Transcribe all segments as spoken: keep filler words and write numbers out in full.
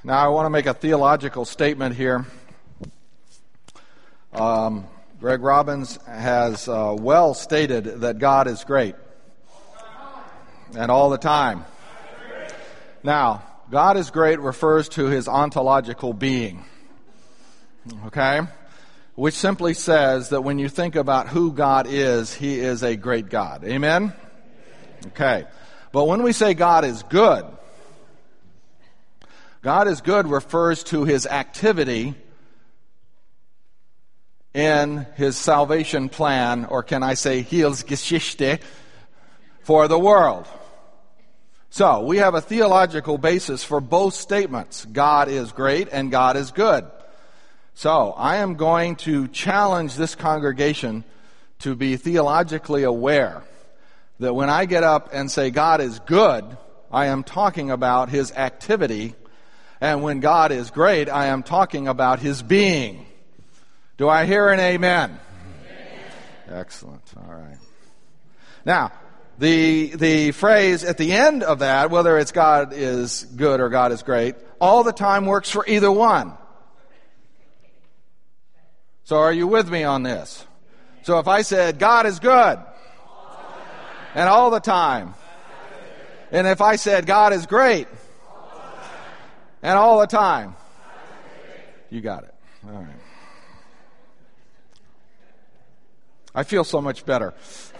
Now, I want to make a theological statement here. Um, Greg Robbins has uh, well stated that God is great. And all the time. Now, God is great refers to his ontological being. Okay? Which simply says that when you think about who God is, he is a great God. Amen? Okay. But when we say God is good, God is good refers to his activity in his salvation plan, or can I say Heilsgeschichte, for the world. So, we have a theological basis for both statements. God is great and God is good. So, I am going to challenge this congregation to be theologically aware that when I get up and say God is good, I am talking about his activity. And when God is great, I am talking about his being. Do I hear an amen? Amen. Excellent. All right. Now, the the phrase at the end of that, whether it's God is good or God is great, all the time works for either one. So are you with me on this? So if I said God is good, and all the time, and if I said God is great, and all the time. You got it. All right. I feel so much better.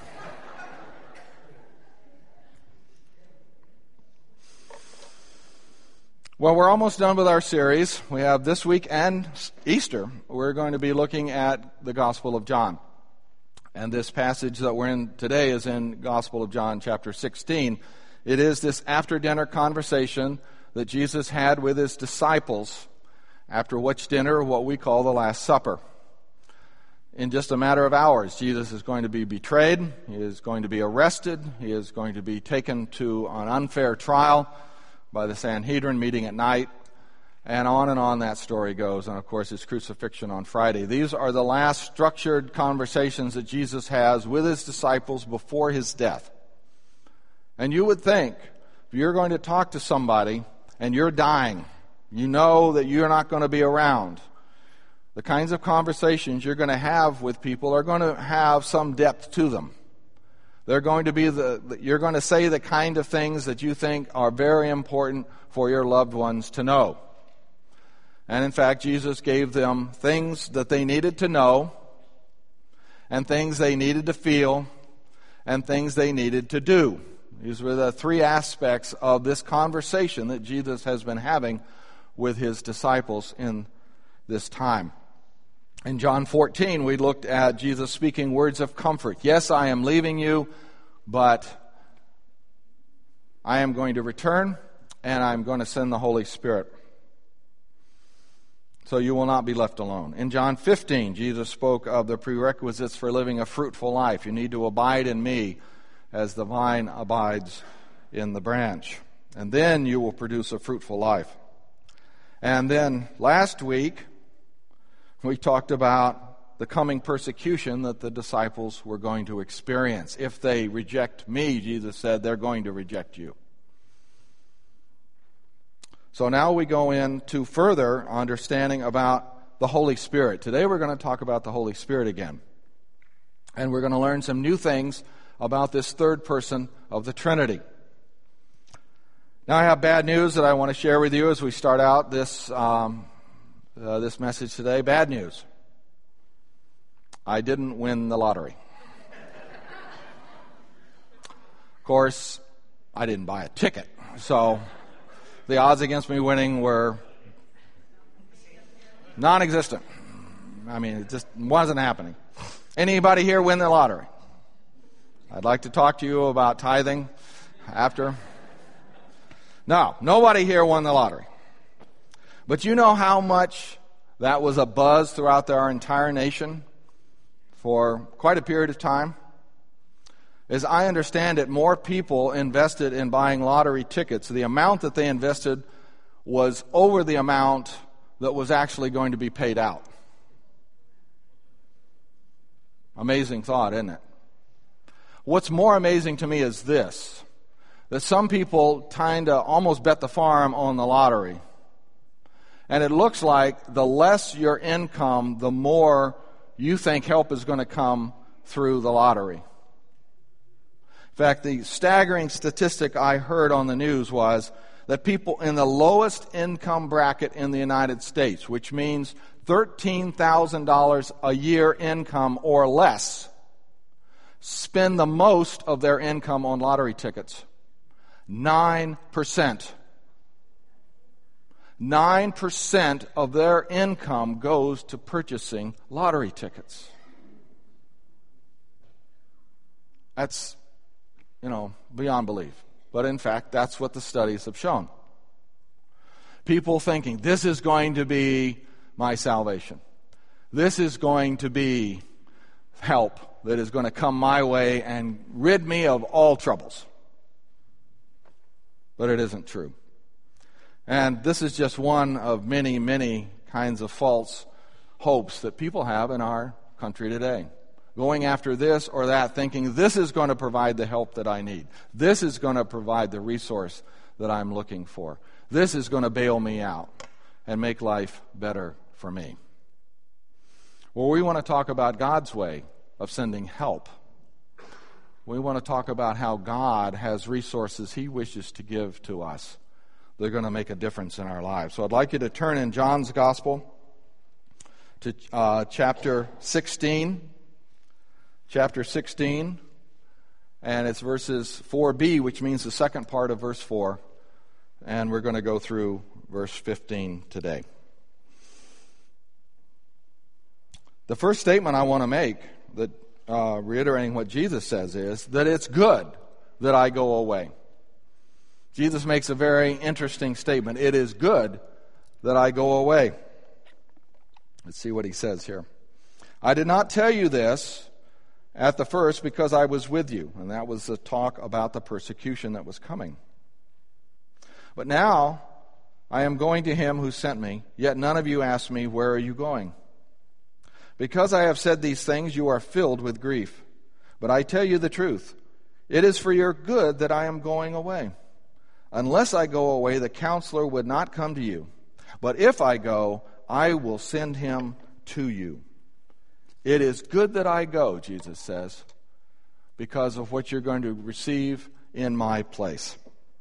Well, we're almost done with our series. We have this week and Easter. We're going to be looking at the Gospel of John. And this passage that we're in today is in Gospel of John, chapter sixteen. It is this after-dinner conversation that Jesus had with his disciples, after which dinner, what we call the Last Supper. In just a matter of hours, Jesus is going to be betrayed, he is going to be arrested, he is going to be taken to an unfair trial by the Sanhedrin meeting at night, and on and on that story goes, and of course his crucifixion on Friday. These are the last structured conversations that Jesus has with his disciples before his death. And you would think, if you're going to talk to somebody and you're dying, you know that you're not going to be around, the kinds of conversations you're going to have with people are going to have some depth to them. They're going to be the, you're going to say the kind of things that you think are very important for your loved ones to know. And in fact, Jesus gave them things that they needed to know, and things they needed to feel, and things they needed to do. These were the three aspects of this conversation that Jesus has been having with his disciples in this time. In John fourteen, we looked at Jesus speaking words of comfort. Yes, I am leaving you, but I am going to return, and I'm going to send the Holy Spirit. So you will not be left alone. In John fifteen, Jesus spoke of the prerequisites for living a fruitful life. You need to abide in me as the vine abides in the branch. And then you will produce a fruitful life. And then last week, we talked about the coming persecution that the disciples were going to experience. If they reject me, Jesus said, they're going to reject you. So now we go into further understanding about the Holy Spirit. Today we're going to talk about the Holy Spirit again. And we're going to learn some new things about this third person of the Trinity. Now I have bad news that I want to share with you as we start out this um, uh, this message today. Bad news. I didn't win the lottery. Of course, I didn't buy a ticket, so the odds against me winning were non-existent. I mean, it just wasn't happening. Anybody here win the lottery? I'd like to talk to you about tithing after. No, nobody here won the lottery. But you know how much that was a buzz throughout our entire nation for quite a period of time? As I understand it, more people invested in buying lottery tickets. The amount that they invested was over the amount that was actually going to be paid out. Amazing thought, isn't it? What's more amazing to me is this, that some people kind of almost bet the farm on the lottery And it looks like the less your income, the more you think help is going to come through the lottery. In fact, the staggering statistic I heard on the news was that people in the lowest income bracket in the United States, which means thirteen thousand dollars a year income or less, spend the most of their income on lottery tickets. Nine percent. Nine percent of their income goes to purchasing lottery tickets. That's, you know, beyond belief. But in fact, that's what the studies have shown. People thinking, this is going to be my salvation. This is going to be help that is going to come my way and rid me of all troubles. But it isn't true. And this is just one of many, many kinds of false hopes that people have in our country today. Going after this or that, thinking this is going to provide the help that I need. This is going to provide the resource that I'm looking for. This is going to bail me out and make life better for me. Well, we want to talk about God's way of sending help. We want to talk about how God has resources He wishes to give to us. They're going to make a difference in our lives. So I'd like you to turn in John's Gospel to uh, chapter sixteen. Chapter sixteen, and it's verses four b, which means the second part of verse four. And we're going to go through verse fifteen today. The first statement I want to make, that uh, reiterating what Jesus says, is that it's good that I go away. Jesus makes a very interesting statement. It is good that I go away. Let's see what he says here. I did not tell you this at the first because I was with you. And that was the talk about the persecution that was coming. But now I am going to him who sent me, yet none of you ask me, where are you going? Because I have said these things, you are filled with grief. But I tell you the truth. It is for your good that I am going away. Unless I go away, the counselor would not come to you. But if I go, I will send him to you. It is good that I go, Jesus says, because of what you're going to receive in my place.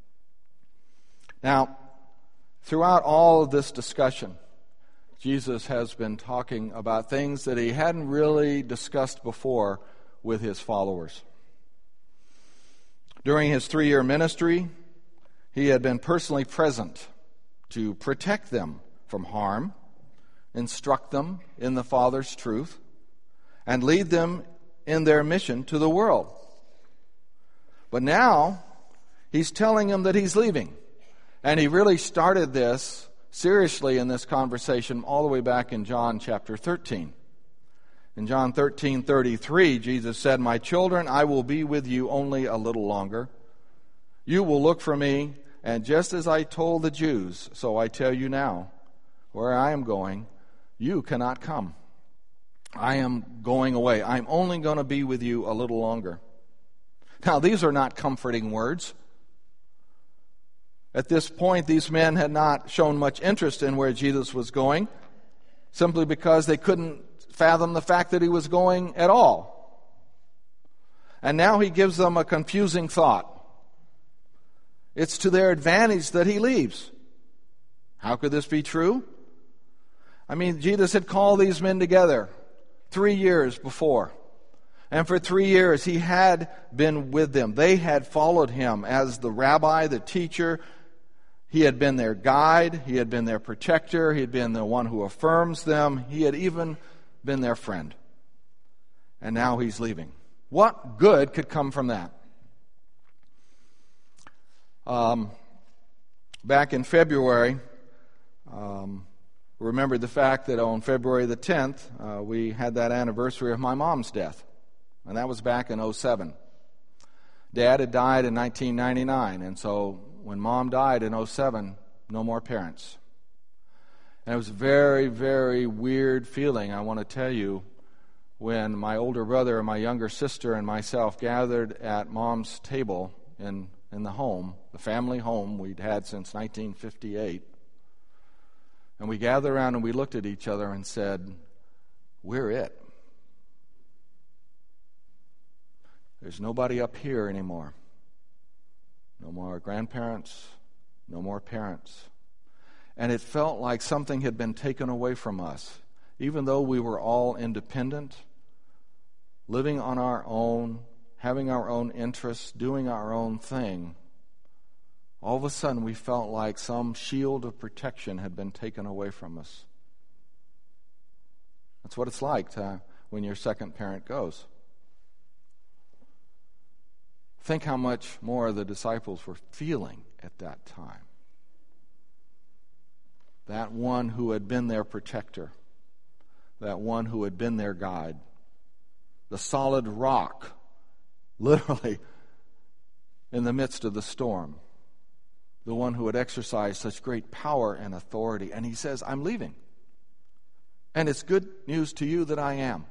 Now, throughout all of this discussion, Jesus has been talking about things that he hadn't really discussed before with his followers. During his three-year ministry, he had been personally present to protect them from harm, instruct them in the Father's truth, and lead them in their mission to the world. But now, he's telling them that he's leaving. And he really started this seriously in this conversation all the way back in John chapter thirteen. In John thirteen thirty-three, Jesus said, "My children, I will be with you only a little longer. You will look for me, and just as I told the Jews, so I tell you now, where I am going, you cannot come. I am going away. I'm only going to be with you a little longer." Now, these are not comforting words. At this point, these men had not shown much interest in where Jesus was going, simply because they couldn't fathom the fact that he was going at all. And now he gives them a confusing thought. It's to their advantage that he leaves. How could this be true? I mean, Jesus had called these men together three years before. And for three years, he had been with them. They had followed him as the rabbi, the teacher. He had been their guide. He had been their protector. He had been the one who affirms them. He had even been their friend. And now he's leaving. What good could come from that? Um, back in February, um, remembered the fact that on February the tenth, uh, we had that anniversary of my mom's death. And that was back in oh seven. Dad had died in nineteen ninety-nine, and so when Mom died in oh seven, no more parents. And it was a very, very weird feeling, I want to tell you, when my older brother and my younger sister and myself gathered at Mom's table in, in the home, the family home we'd had since nineteen fifty-eight. And we gathered around and we looked at each other and said, we're it. There's nobody up here anymore. No more grandparents, no more parents. And it felt like something had been taken away from us. Even though we were all independent, living on our own, having our own interests, doing our own thing, all of a sudden we felt like some shield of protection had been taken away from us. That's what it's like to, when your second parent goes. Think how much more the disciples were feeling at that time. That one who had been their protector, that one who had been their guide, the solid rock, literally in the midst of the storm, the one who had exercised such great power and authority. And he says, I'm leaving. And it's good news to you that I am.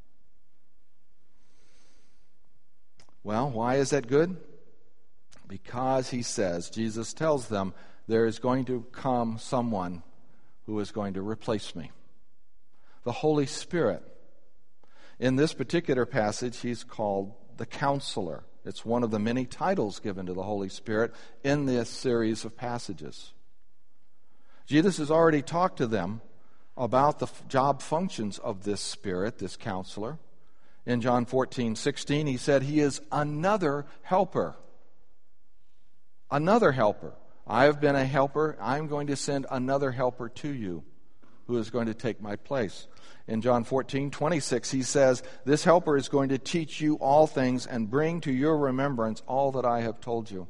Well, why is that good? Because he says, Jesus tells them, there is going to come someone who is going to replace me. The Holy Spirit. In this particular passage, he's called the Counselor. It's one of the many titles given to the Holy Spirit in this series of passages. Jesus has already talked to them about the job functions of this Spirit, this Counselor. In John fourteen sixteen, he said he is another helper. Another helper. I have been a helper. I'm going to send another helper to you who is going to take my place. In John fourteen twenty-six, he says, this helper is going to teach you all things and bring to your remembrance all that I have told you.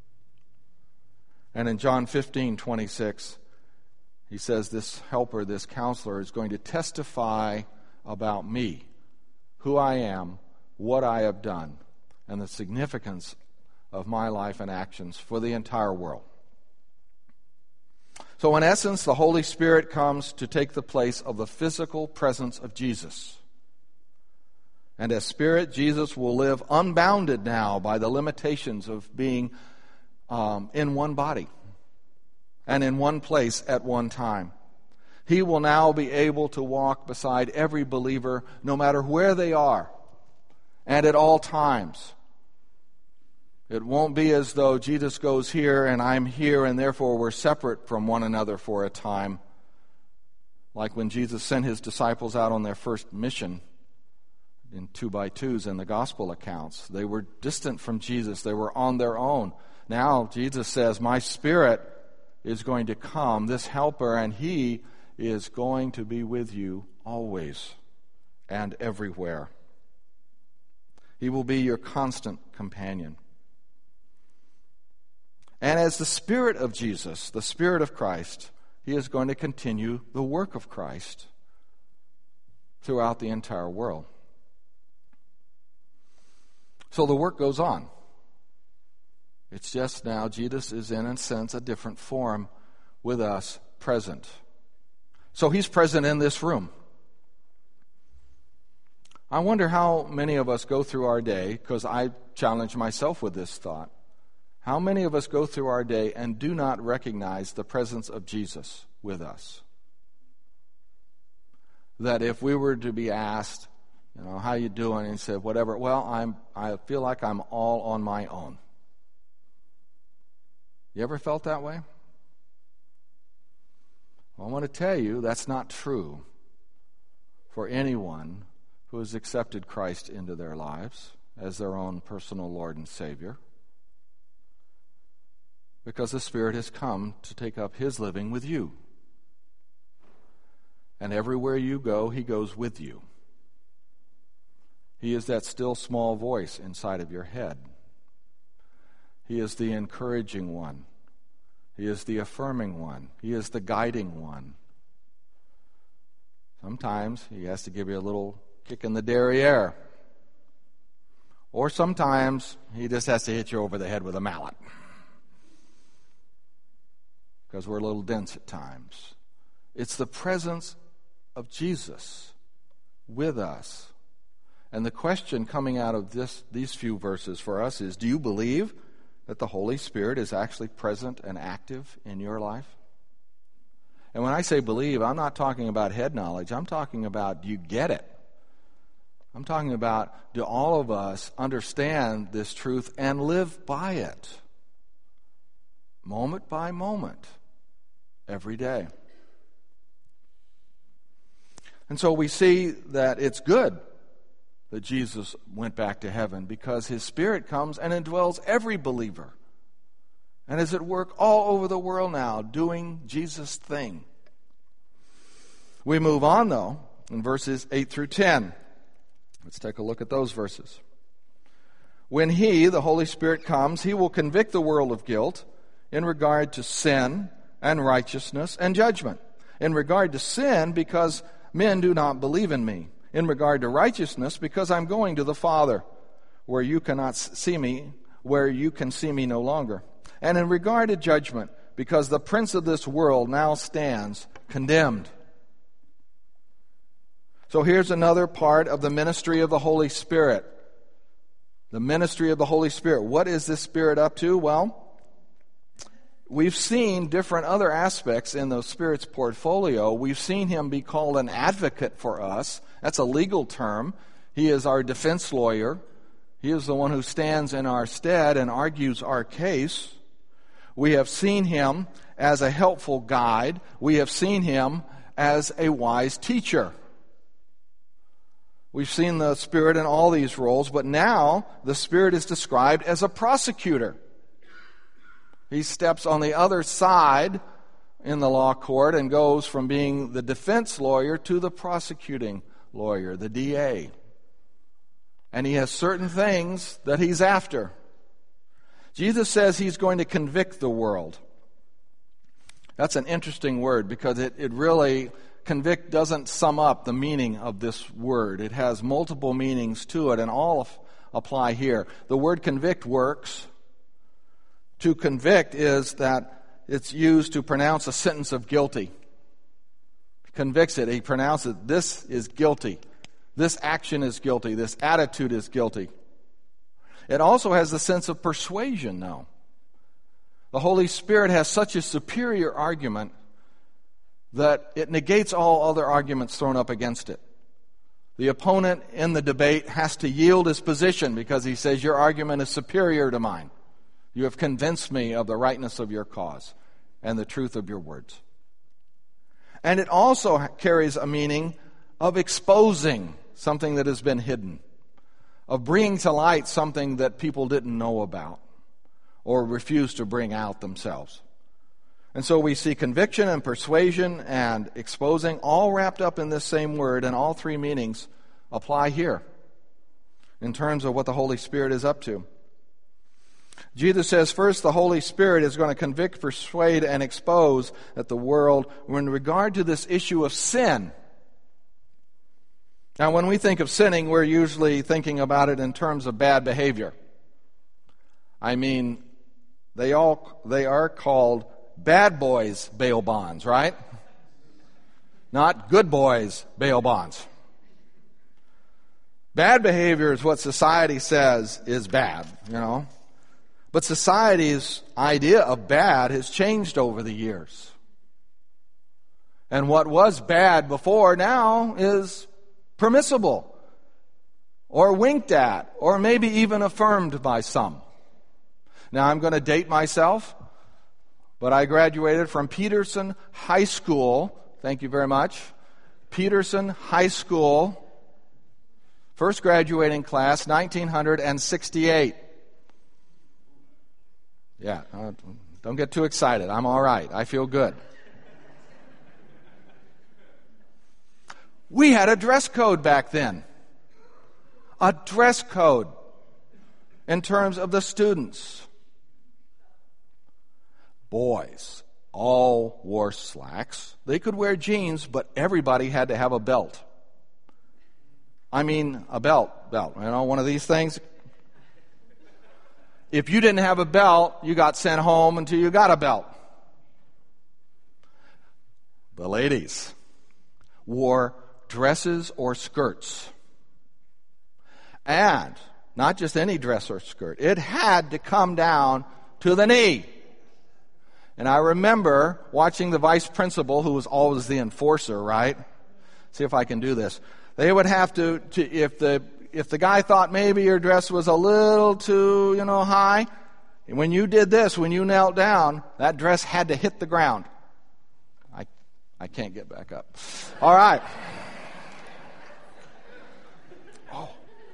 And in John fifteen twenty-six, he says this helper, this counselor, is going to testify about me, who I am, what I have done, and the significance of my life and actions for the entire world. So in essence, the Holy Spirit comes to take the place of the physical presence of Jesus. And as Spirit, Jesus will live unbounded now by the limitations of being um, in one body and in one place at one time. He will now be able to walk beside every believer, no matter where they are, and at all times. It won't be as though Jesus goes here and I'm here and therefore we're separate from one another for a time. Like when Jesus sent his disciples out on their first mission in two by twos in the gospel accounts. They were distant from Jesus. They were on their own. Now Jesus says, my Spirit is going to come, this helper, and he is going to be with you always and everywhere. He will be your constant companion. And as the Spirit of Jesus, the Spirit of Christ, he is going to continue the work of Christ throughout the entire world. So the work goes on. It's just now Jesus is in a sense a different form with us present. So he's present in this room. I wonder how many of us go through our day, because I challenge myself with this thought. How many of us go through our day and do not recognize the presence of Jesus with us? That if we were to be asked, you know, how you doing? And he said, whatever. Well, I'm. I feel like I'm all on my own. You ever felt that way? Well, I want to tell you that's not true for anyone who has accepted Christ into their lives as their own personal Lord and Savior. Because the Spirit has come to take up his living with you. And everywhere you go, he goes with you. He is that still small voice inside of your head. He is the encouraging one. He is the affirming one. He is the guiding one. Sometimes he has to give you a little kick in the derriere. Or sometimes he just has to hit you over the head with a mallet. Because we're a little dense at times. It's the presence of Jesus with us. And the question coming out of this, these few verses for us is, do you believe that the Holy Spirit is actually present and active in your life? And when I say believe, I'm not talking about head knowledge. I'm talking about, do you get it? I'm talking about, do all of us understand this truth and live by it? Moment by moment, every day. And so we see that it's good that Jesus went back to heaven, because his Spirit comes and indwells every believer and is at work all over the world now doing Jesus' thing. We move on, though, in verses eight through ten. Let's take a look at those verses. When he, the Holy Spirit, comes, he will convict the world of guilt in regard to sin and righteousness and judgment. In regard to sin, because men do not believe in me. In regard to righteousness, because I'm going to the Father, where you cannot see me, where you can see me no longer. And in regard to judgment, because the prince of this world now stands condemned. So here's another part of the ministry of the Holy Spirit. The ministry of the Holy Spirit. What is this Spirit up to? Well, we've seen different other aspects in the Spirit's portfolio. We've seen him be called an advocate for us. That's a legal term. He is our defense lawyer. He is the one who stands in our stead and argues our case. We have seen him as a helpful guide. We have seen him as a wise teacher. We've seen the Spirit in all these roles, but now the Spirit is described as a prosecutor. He steps on the other side in the law court and goes from being the defense lawyer to the prosecuting lawyer, the D A. And he has certain things that he's after. Jesus says he's going to convict the world. That's an interesting word, because it, it really, convict doesn't sum up the meaning of this word. It has multiple meanings to it, and all apply here. The word convict works. To convict is that it's used to pronounce a sentence of guilty. He convicts it. He pronounces this is guilty. This action is guilty. This attitude is guilty. It also has the sense of persuasion now. The Holy Spirit has such a superior argument that it negates all other arguments thrown up against it. The opponent in the debate has to yield his position because he says, your argument is superior to mine. You have convinced me of the rightness of your cause and the truth of your words. And it also carries a meaning of exposing something that has been hidden, of bringing to light something that people didn't know about or refuse to bring out themselves. And so we see conviction and persuasion and exposing all wrapped up in this same word, and all three meanings apply here in terms of what the Holy Spirit is up to. Jesus says first the Holy Spirit is going to convict, persuade, and expose that the world in regard to this issue of sin. Now, when we think of sinning, we're usually thinking about it in terms of bad behavior. I mean, they all they are called bad boys bail bonds, right? Not good boys bail bonds. Bad behavior is what society says is bad, you know. But society's idea of bad has changed over the years. And what was bad before now is permissible, or winked at, or maybe even affirmed by some. Now, I'm going to date myself, but I graduated from Peterson High School. Thank you very much. Peterson High School, first graduating class, nineteen sixty-eight. Yeah, uh, don't get too excited. I'm all right. I feel good. We had a dress code back then. A dress code in terms of the students. Boys all wore slacks. They could wear jeans, but everybody had to have a belt. I mean, a belt, belt. You know, one of these things. If you didn't have a belt, you got sent home until you got a belt. The ladies wore dresses or skirts. And not just any dress or skirt. It had to come down to the knee. And I remember watching the vice principal, who was always the enforcer, right? See if I can do this. They would have to, to if the if the guy thought maybe your dress was a little too, you know, high, when you did this, when you knelt down, that dress had to hit the ground. I I can't get back up. All right. Oh.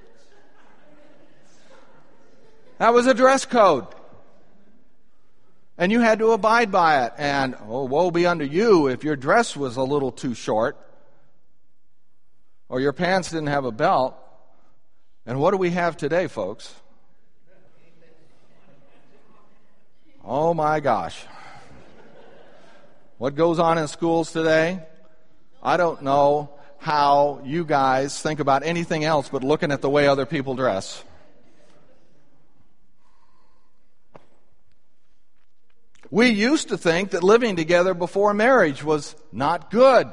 That was a dress code. And you had to abide by it. And, oh, woe be unto you if your dress was a little too short, or your pants didn't have a belt. And what do we have today, folks? Oh my gosh. What goes on in schools today? I don't know how you guys think about anything else but looking at the way other people dress. We used to think that living together before marriage was not good.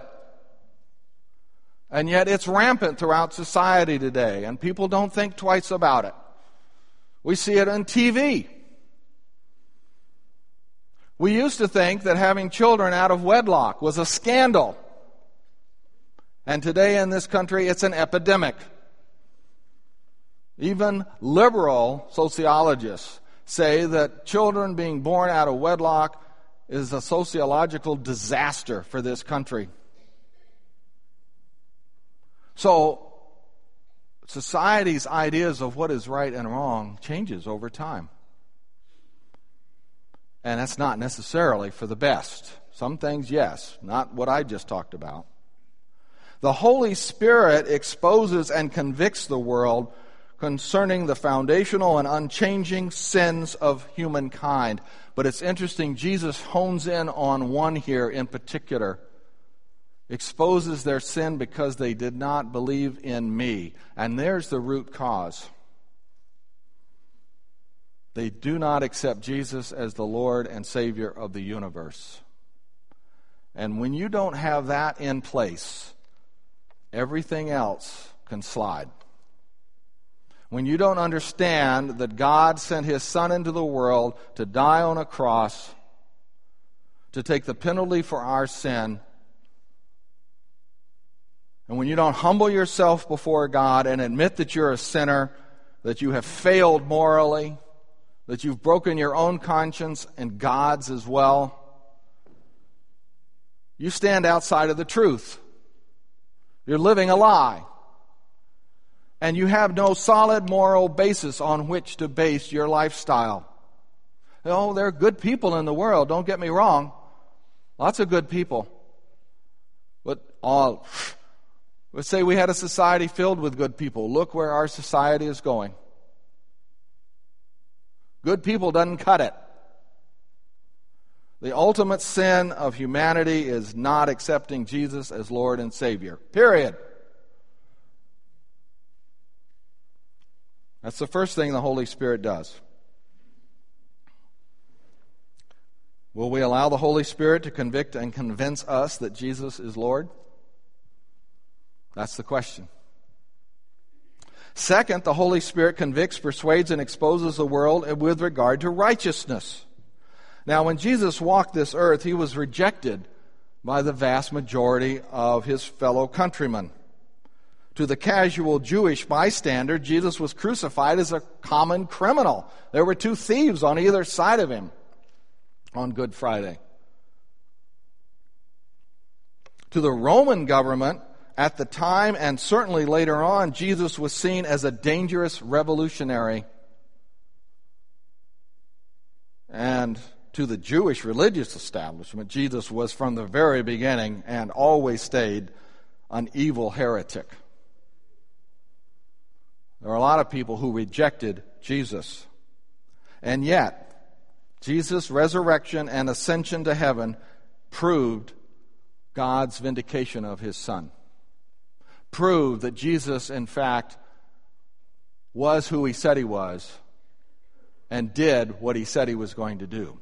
And yet it's rampant throughout society today, and people don't think twice about it. We see it on T V. We used to think that having children out of wedlock was a scandal. And today in this country, it's an epidemic. Even liberal sociologists say that children being born out of wedlock is a sociological disaster for this country. So, society's ideas of what is right and wrong changes over time. And that's not necessarily for the best. Some things, yes, not what I just talked about. The Holy Spirit exposes and convicts the world concerning the foundational and unchanging sins of humankind. But it's interesting, Jesus hones in on one here in particular. Exposes their sin because they did not believe in me. And there's the root cause. They do not accept Jesus as the Lord and Savior of the universe. And when you don't have that in place, everything else can slide. When you don't understand that God sent His Son into the world to die on a cross, to take the penalty for our sin, and when you don't humble yourself before God and admit that you're a sinner, that you have failed morally, that you've broken your own conscience and God's as well, you stand outside of the truth. You're living a lie. And you have no solid moral basis on which to base your lifestyle. Oh, there are good people in the world, don't get me wrong. Lots of good people. But all... Let's say we had a society filled with good people. Look where our society is going. Good people doesn't cut it. The ultimate sin of humanity is not accepting Jesus as Lord and Savior. Period. That's the first thing the Holy Spirit does. Will we allow the Holy Spirit to convict and convince us that Jesus is Lord? That's the question. Second, the Holy Spirit convicts, persuades, and exposes the world with regard to righteousness. Now, when Jesus walked this earth, He was rejected by the vast majority of His fellow countrymen. To the casual Jewish bystander, Jesus was crucified as a common criminal. There were two thieves on either side of Him on Good Friday. To the Roman government, at the time, and certainly later on, Jesus was seen as a dangerous revolutionary. And to the Jewish religious establishment, Jesus was from the very beginning and always stayed an evil heretic. There are a lot of people who rejected Jesus. And yet, Jesus' resurrection and ascension to heaven proved God's vindication of His Son. Proved that Jesus, in fact, was who He said He was and did what He said He was going to do.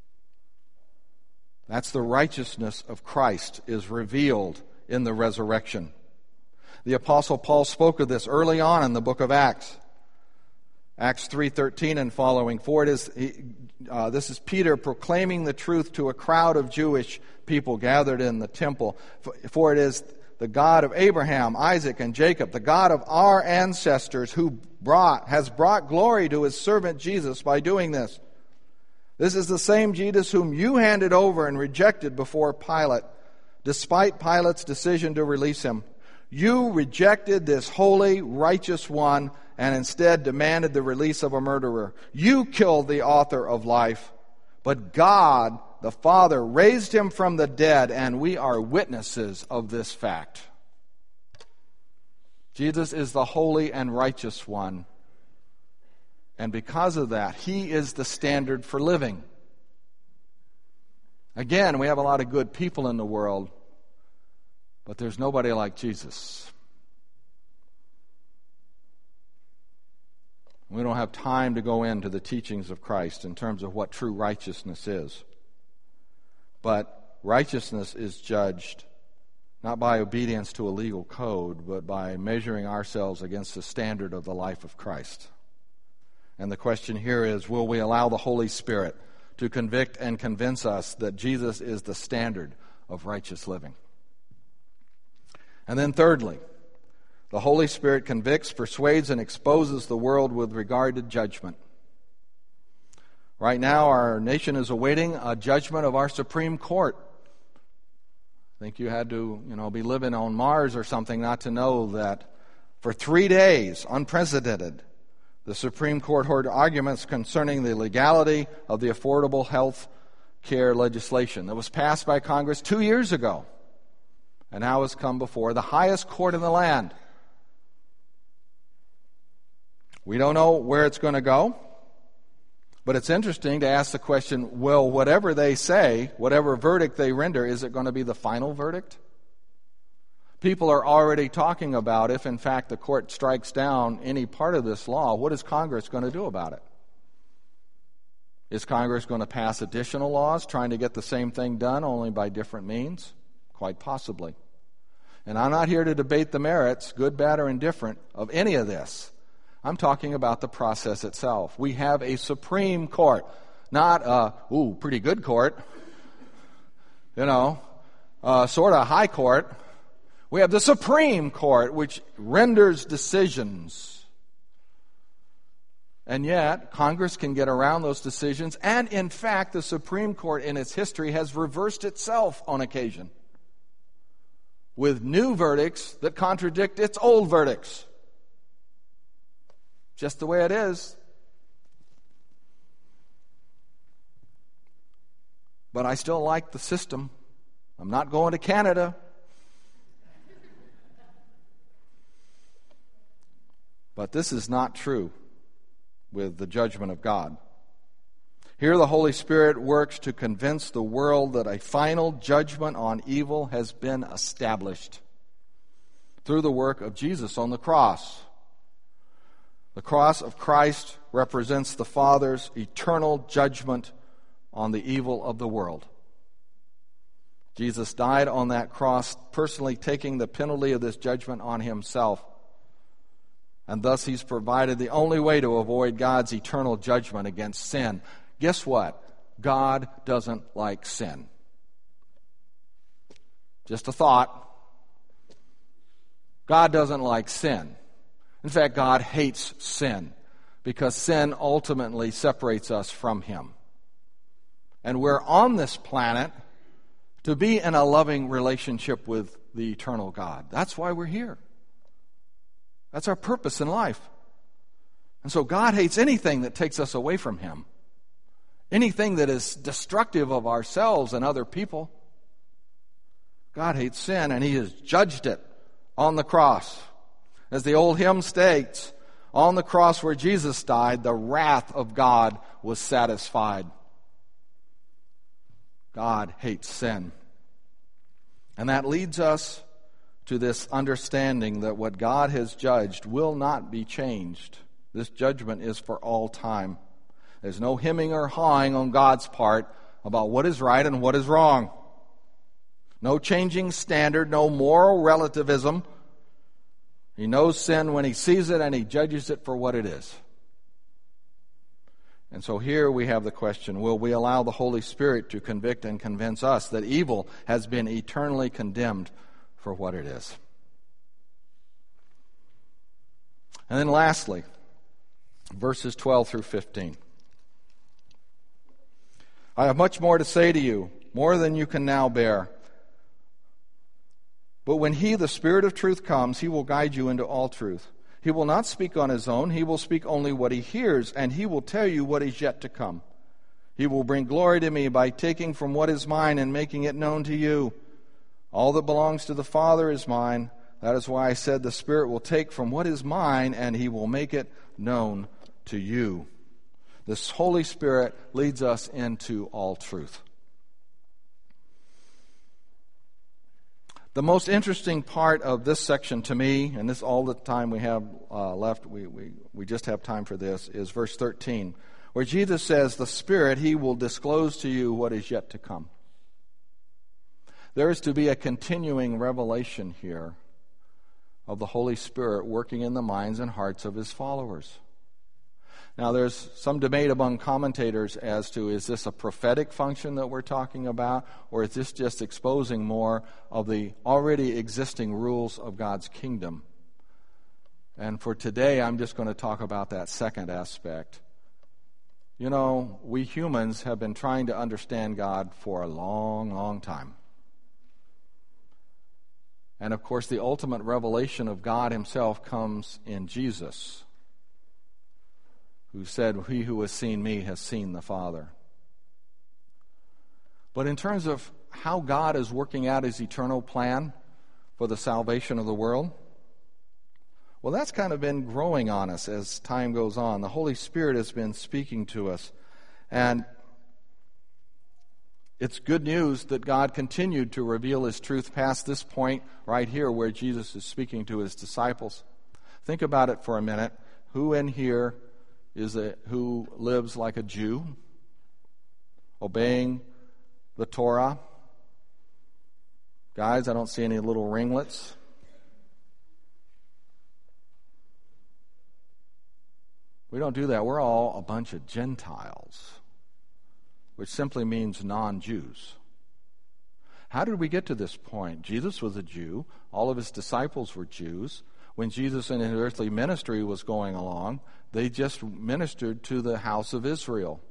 That's the righteousness of Christ is revealed in the resurrection. The Apostle Paul spoke of this early on in the book of Acts. Acts three thirteen and following. For it is, uh, this is Peter proclaiming the truth to a crowd of Jewish people gathered in the temple. For, for it is the God of Abraham, Isaac, and Jacob, the God of our ancestors, who brought has brought glory to his servant Jesus by doing this. This is the same Jesus whom you handed over and rejected before Pilate, despite Pilate's decision to release him. You rejected this holy, righteous one and instead demanded the release of a murderer. You killed the author of life, but God, the Father, raised him from the dead, and we are witnesses of this fact. Jesus is the holy and righteous one, and because of that, he is the standard for living. Again, we have a lot of good people in the world, but there's nobody like Jesus. We don't have time to go into the teachings of Christ in terms of what true righteousness is. But righteousness is judged not by obedience to a legal code, but by measuring ourselves against the standard of the life of Christ. And the question here is, will we allow the Holy Spirit to convict and convince us that Jesus is the standard of righteous living? And then thirdly, the Holy Spirit convicts, persuades, and exposes the world with regard to judgment. Right now, our nation is awaiting a judgment of our Supreme Court. I think you had to, you know, be living on Mars or something not to know that for three days, unprecedented, the Supreme Court heard arguments concerning the legality of the Affordable Health Care legislation that was passed by Congress two years ago and now has come before the highest court in the land. We don't know where it's going to go, but it's interesting to ask the question, well, whatever they say, whatever verdict they render, is it going to be the final verdict? People are already talking about if, in fact, the court strikes down any part of this law, what is Congress going to do about it? Is Congress going to pass additional laws trying to get the same thing done, only by different means? Quite possibly. And I'm not here to debate the merits, good, bad, or indifferent, of any of this. I'm talking about the process itself. We have a Supreme Court, not a, ooh, pretty good court, you know, uh, sort of high court. We have the Supreme Court, which renders decisions. And yet, Congress can get around those decisions, and in fact, the Supreme Court in its history has reversed itself on occasion with new verdicts that contradict its old verdicts. Just the way it is. But I still like the system. I'm not going to Canada. But this is not true with the judgment of God. Here the Holy Spirit works to convince the world that a final judgment on evil has been established through the work of Jesus on the cross. The cross of Christ represents the Father's eternal judgment on the evil of the world. Jesus died on that cross, personally taking the penalty of this judgment on himself. And thus he's provided the only way to avoid God's eternal judgment against sin. Guess what? God doesn't like sin. Just a thought. God doesn't like sin. In fact, God hates sin because sin ultimately separates us from him. And we're on this planet to be in a loving relationship with the eternal God. That's why we're here. That's our purpose in life. And so God hates anything that takes us away from him. Anything that is destructive of ourselves and other people. God hates sin, and he has judged it on the cross. As the old hymn states, on the cross where Jesus died, the wrath of God was satisfied. God hates sin. And that leads us to this understanding that what God has judged will not be changed. This judgment is for all time. There's no hemming or hawing on God's part about what is right and what is wrong. No changing standard, no moral relativism. He knows sin when he sees it, and he judges it for what it is. And so here we have the question, will we allow the Holy Spirit to convict and convince us that evil has been eternally condemned for what it is? And then lastly, verses twelve through fifteen. I have much more to say to you, more than you can now bear. But when He, the Spirit of truth, comes, He will guide you into all truth. He will not speak on His own. He will speak only what He hears, and He will tell you what is yet to come. He will bring glory to Me by taking from what is mine and making it known to you. All that belongs to the Father is mine. That is why I said the Spirit will take from what is mine, and He will make it known to you. This Holy Spirit leads us into all truth. The most interesting part of this section to me, and this all the time we have uh, left, we, we, we just have time for this, is verse thirteen, where Jesus says, the Spirit, He will disclose to you what is yet to come. There is to be a continuing revelation here of the Holy Spirit working in the minds and hearts of His followers. Now, there's some debate among commentators as to, is this a prophetic function that we're talking about, or is this just exposing more of the already existing rules of God's kingdom? And for today, I'm just going to talk about that second aspect. You know, we humans have been trying to understand God for a long, long time. And of course, the ultimate revelation of God Himself comes in Jesus, who said, he who has seen me has seen the Father. But in terms of how God is working out His eternal plan for the salvation of the world, well, that's kind of been growing on us as time goes on. The Holy Spirit has been speaking to us. And it's good news that God continued to reveal His truth past this point right here where Jesus is speaking to His disciples. Think about it for a minute. Who in here is a, who lives like a Jew, obeying the Torah? Guys, I don't see any little ringlets. We don't do that. We're all a bunch of Gentiles, which simply means non-Jews. How did we get to this point? Jesus was a Jew. All of His disciples were Jews. When Jesus in His earthly ministry was going along, they just ministered to the house of Israel.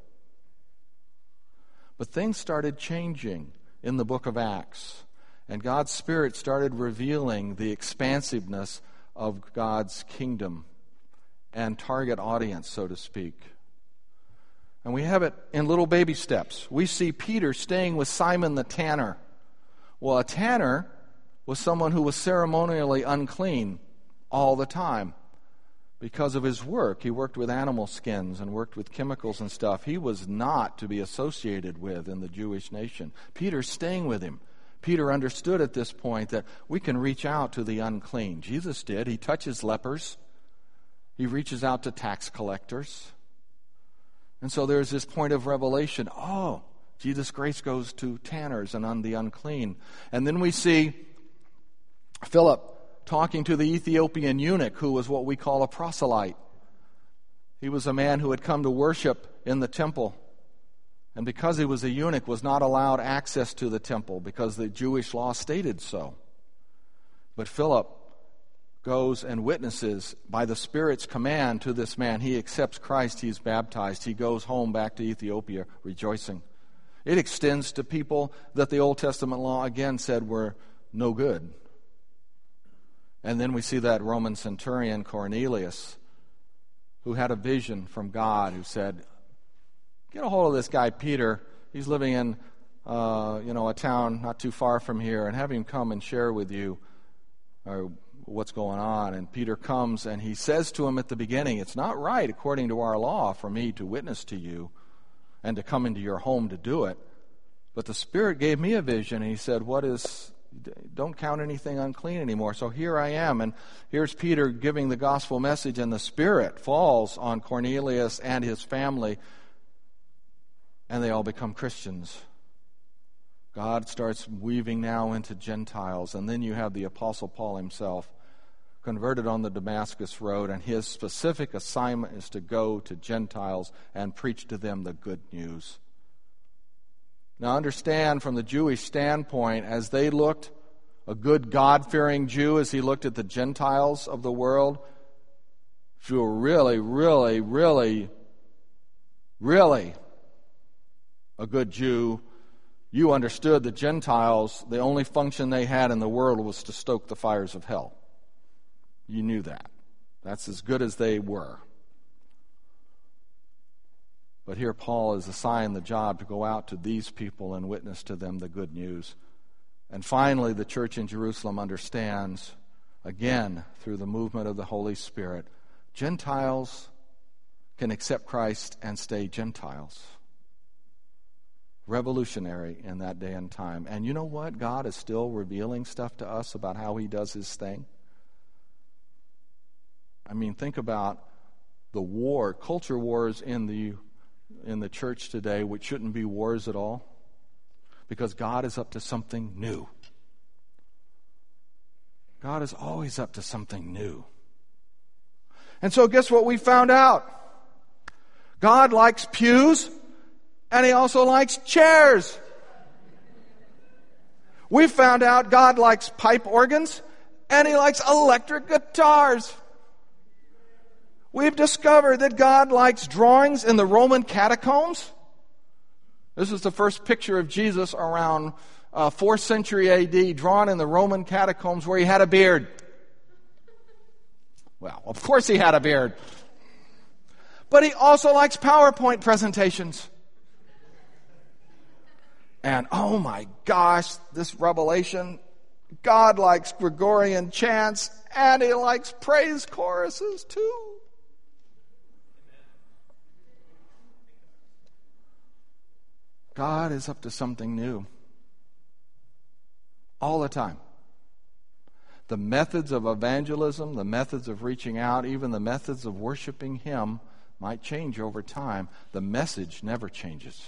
But things started changing in the book of Acts, and God's Spirit started revealing the expansiveness of God's kingdom and target audience, so to speak. And we have it in little baby steps. We see Peter staying with Simon the tanner. Well, a tanner was someone who was ceremonially unclean all the time because of his work. He worked with animal skins and worked with chemicals and stuff. He was not to be associated with in the Jewish nation. Peter's staying with him. Peter understood at this point that we can reach out to the unclean. Jesus did. He touches lepers. He reaches out to tax collectors. And so there's this point of revelation. Oh, Jesus' grace goes to tanners and on the unclean. And then we see Philip talking to the Ethiopian eunuch, who was what we call a proselyte. He was a man who had come to worship in the temple, and because he was a eunuch, was not allowed access to the temple because the Jewish law stated so. But Philip goes and witnesses by the Spirit's command to this man. He accepts Christ, he's baptized, he goes home back to Ethiopia rejoicing. It extends to people that the Old Testament law again said were no good. And then we see that Roman centurion Cornelius, who had a vision from God, who said, get a hold of this guy Peter. He's living in uh, you know, a town not too far from here, and have him come and share with you uh, what's going on. And Peter comes and he says to him at the beginning, it's not right according to our law for me to witness to you and to come into your home to do it. But the Spirit gave me a vision, and he said, what is... don't count anything unclean anymore. So here I am, and here's Peter giving the gospel message, and the Spirit falls on Cornelius and his family, and they all become Christians. God starts weaving now into Gentiles, and then you have the Apostle Paul himself converted on the Damascus Road, and his specific assignment is to go to Gentiles and preach to them the good news. Now understand, from the Jewish standpoint, as they looked, a good God-fearing Jew, as he looked at the Gentiles of the world, if you were really, really, really, really a good Jew, you understood the Gentiles, the only function they had in the world was to stoke the fires of hell. You knew that. That's as good as they were. But here Paul is assigned the job to go out to these people and witness to them the good news. And finally, the church in Jerusalem understands, again, through the movement of the Holy Spirit, Gentiles can accept Christ and stay Gentiles. Revolutionary in that day and time. And you know what? God is still revealing stuff to us about how he does his thing. I mean, think about the war, culture wars in the in the church today, which shouldn't be wars at all, because God is up to something new. God is always up to something new. And so guess what we found out? God likes pews, and he also likes chairs. We found out God likes pipe organs, and he likes electric guitars. We've discovered that God likes drawings in the Roman catacombs. This is the first picture of Jesus around uh, fourth century A D, drawn in the Roman catacombs where he had a beard. Well, of course he had a beard. But he also likes PowerPoint presentations. And oh my gosh, this revelation, God likes Gregorian chants, and he likes praise choruses too. God is up to something new. All the time. The methods of evangelism, the methods of reaching out, even the methods of worshiping him might change over time. The message never changes.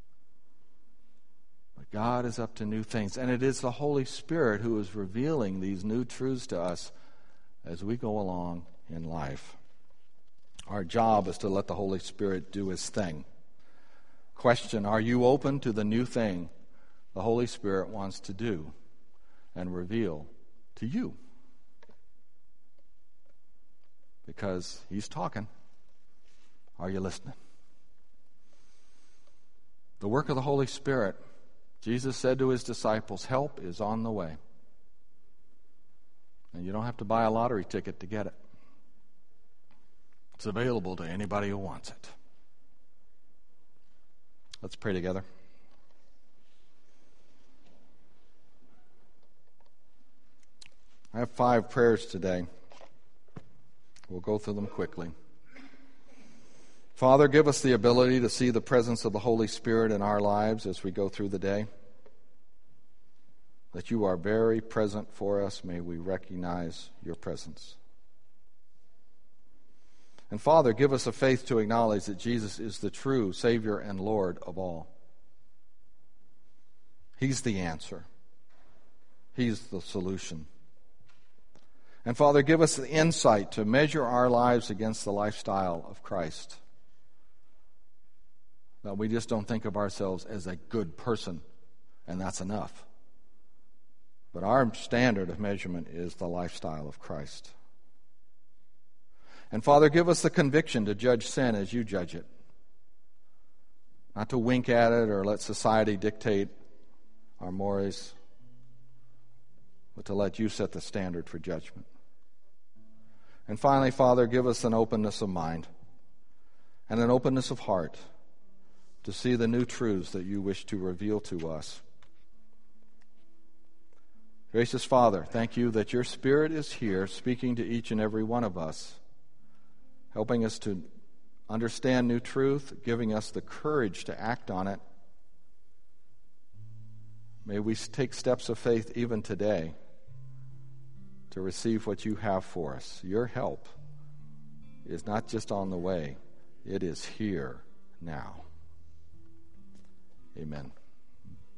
But God is up to new things. And it is the Holy Spirit who is revealing these new truths to us as we go along in life. Our job is to let the Holy Spirit do his thing. Question, are you open to the new thing the Holy Spirit wants to do and reveal to you? Because he's talking. Are you listening? The work of the Holy Spirit, Jesus said to his disciples, help is on the way. And you don't have to buy a lottery ticket to get it. It's available to anybody who wants it. Let's pray together. I have five prayers today. We'll go through them quickly. Father, give us the ability to see the presence of the Holy Spirit in our lives as we go through the day. That you are very present for us. May we recognize your presence. And Father, give us a faith to acknowledge that Jesus is the true Savior and Lord of all. He's the answer. He's the solution. And Father, give us the insight to measure our lives against the lifestyle of Christ. That we just don't think of ourselves as a good person, and that's enough. But our standard of measurement is the lifestyle of Christ. And Father, give us the conviction to judge sin as you judge it. Not to wink at it or let society dictate our mores, but to let you set the standard for judgment. And finally, Father, give us an openness of mind and an openness of heart to see the new truths that you wish to reveal to us. Gracious Father, thank you that your Spirit is here speaking to each and every one of us, helping us to understand new truth, giving us the courage to act on it. May we take steps of faith even today to receive what you have for us. Your help is not just on the way, it is here now. Amen.